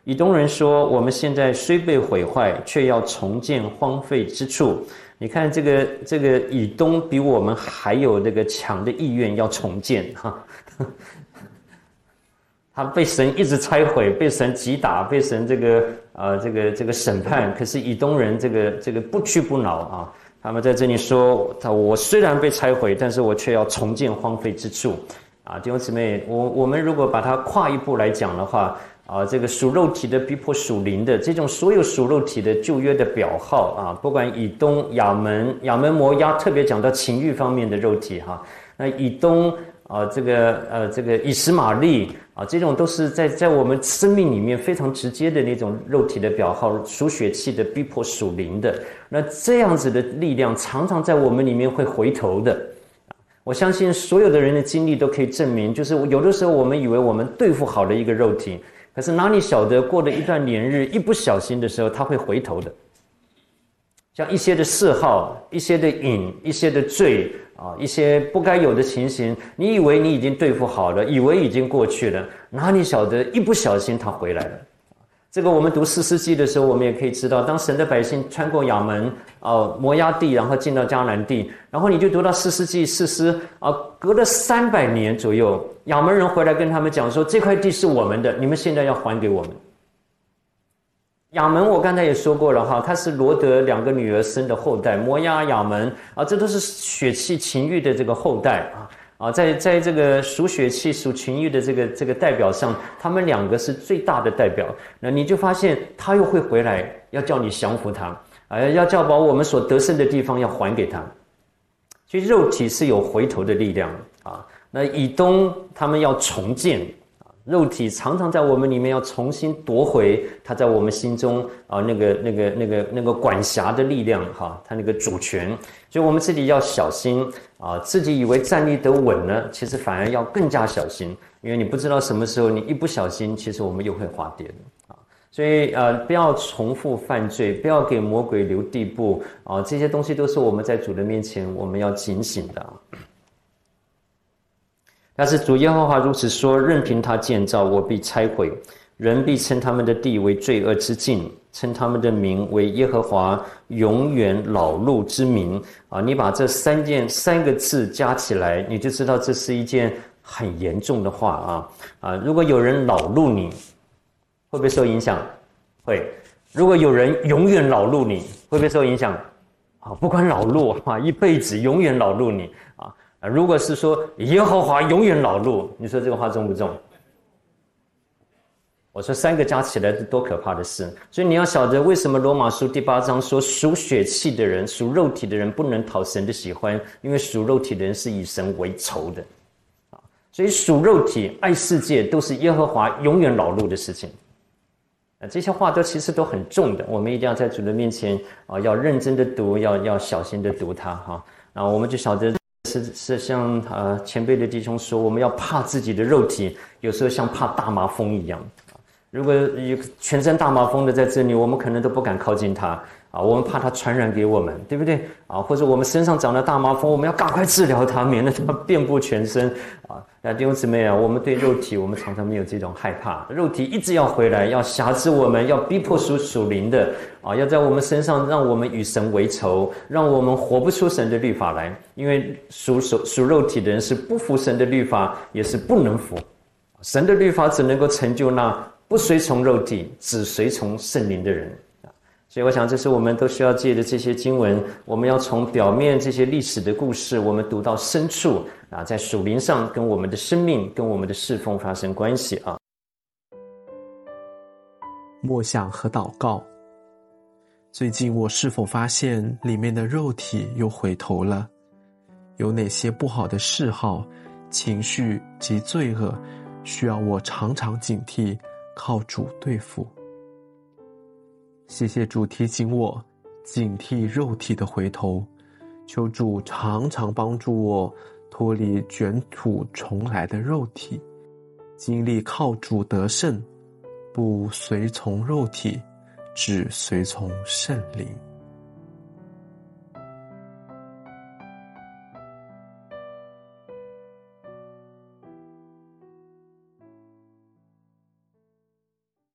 以东人说：“我们现在虽被毁坏，却要重建荒废之处。”你看这个以东比我们还有那个强的意愿要重建哈。他被神一直拆毁，被神击打，被神这个审判。可是以东人这个不屈不挠啊，他们在这里说：“我虽然被拆毁，但是我却要重建荒废之处。”啊，弟兄姊妹，我们如果把它跨一步来讲的话，啊，这个属肉体的逼迫属灵的这种所有属肉体的旧约的表号啊，不管以东、亚门、摩押，特别讲到情欲方面的肉体哈，那以东啊，这个以实玛利啊，这种都是在我们生命里面非常直接的那种肉体的表号，属血气的逼迫属灵的，那这样子的力量常常在我们里面会回头的。我相信所有的人的经历都可以证明，就是有的时候我们以为我们对付好了一个肉体，可是哪里晓得过了一段年日，一不小心的时候，他会回头的。像一些的嗜好、一些的瘾、一些的罪啊，一些不该有的情形，你以为你已经对付好了，以为已经过去了，哪里晓得一不小心他回来了。这个我们读士师记的时候，我们也可以知道，当神的百姓穿过亚门、摩押地，然后进到迦南地，然后你就读到士师记士师隔了300年左右，亚门人回来跟他们讲说，这块地是我们的，你们现在要还给我们。亚门我刚才也说过了哈，他是罗德2个女儿生的后代，摩押、亚门啊，这都是血气情欲的这个后代啊，在这个属血气、属情欲的这个代表上，他们2个是最大的代表。那你就发现他又会回来，要叫你降服他，要叫把我们所得胜的地方要还给他。所以肉体是有回头的力量啊。那以东他们要重建。肉体常常在我们里面要重新夺回它在我们心中那个管辖的力量哈，它那个主权，所以我们自己要小心啊，自己以为站立得稳呢，其实反而要更加小心，因为你不知道什么时候你一不小心，其实我们又会滑跌的啊，所以不要重复犯罪，不要给魔鬼留地步啊，这些东西都是我们在主的面前我们要警醒的。但是主耶和华如此说：任凭他建造，我必拆毁；人必称他们的地为罪恶之境，称他们的名为耶和华永远老路之名。啊，你把这3个字加起来，你就知道这是一件很严重的话啊！如果有人老路你，会不会受影响？会。如果有人永远老路你，会不会受影响？啊，不管老路啊，一辈子永远老路你啊！如果是说耶和华永远老路，你说这个话重不重？我说3个加起来是多可怕的事。所以你要晓得为什么罗马书第8章说属血气的人、属肉体的人不能讨神的喜欢，因为属肉体的人是以神为仇的。所以属肉体、爱世界都是耶和华永远老路的事情。这些话其实都很重的，我们一定要在主的面前要认真的读，要小心的读它哈。然后我们就晓得是像前辈的弟兄说，我们要怕自己的肉体，有时候像怕大麻风一样。如果有全身大麻风的在这里，我们可能都不敢靠近他啊，我们怕他传染给我们，对不对啊？或者我们身上长了大麻风，我们要赶快治疗它，免得它遍布全身啊。弟兄姊妹啊，我们对肉体，我们常常没有这种害怕，肉体一直要回来，要辖制我们，要逼迫属灵的啊，要在我们身上让我们与神为仇，让我们活不出神的律法来，因为属肉体的人是不服神的律法，也是不能服神的律法，只能够成就那不随从肉体，只随从圣灵的人。所以我想这是我们都需要借的这些经文，我们要从表面这些历史的故事，我们读到深处啊，在属灵上跟我们的生命跟我们的侍奉发生关系啊。 默想和祷告。最近我是否发现里面的肉体又回头了？有哪些不好的嗜好、情绪及罪恶需要我常常警惕，靠主对付？谢谢主提醒我警惕肉体的回头，求主常常帮助我脱离卷土重来的肉体，经历靠主得胜，不随从肉体，只随从圣灵。